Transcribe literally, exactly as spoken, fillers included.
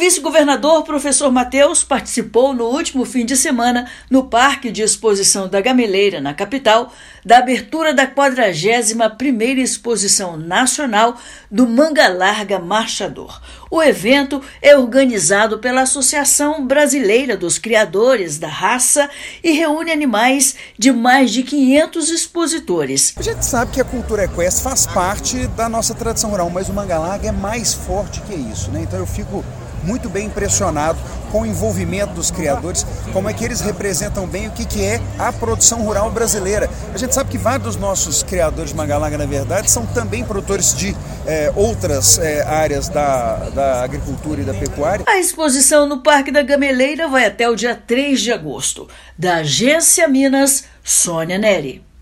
vice-governador, professor Matheus, participou no último fim de semana, no Parque de Exposição da Gameleira, na capital, da abertura da quadragésima primeira Exposição Nacional do Manga Larga Marchador. O evento é organizado pela Associação Brasileira dos Criadores da Raça e reúne animais de mais de quinhentos expositores. A gente sabe que a cultura equestre faz parte da nossa tradição rural, mas o manga larga é mais forte que isso, né? Então eu fico muito bem impressionado com o envolvimento dos criadores, como é que eles representam bem o que, que é a produção rural brasileira. A gente sabe que vários dos nossos criadores de manga larga, na verdade, são também produtores de é, outras é, áreas da, da agricultura e da pecuária. A exposição no Parque da Gameleira vai até o dia três de agosto. Da Agência Minas, Sônia Neri.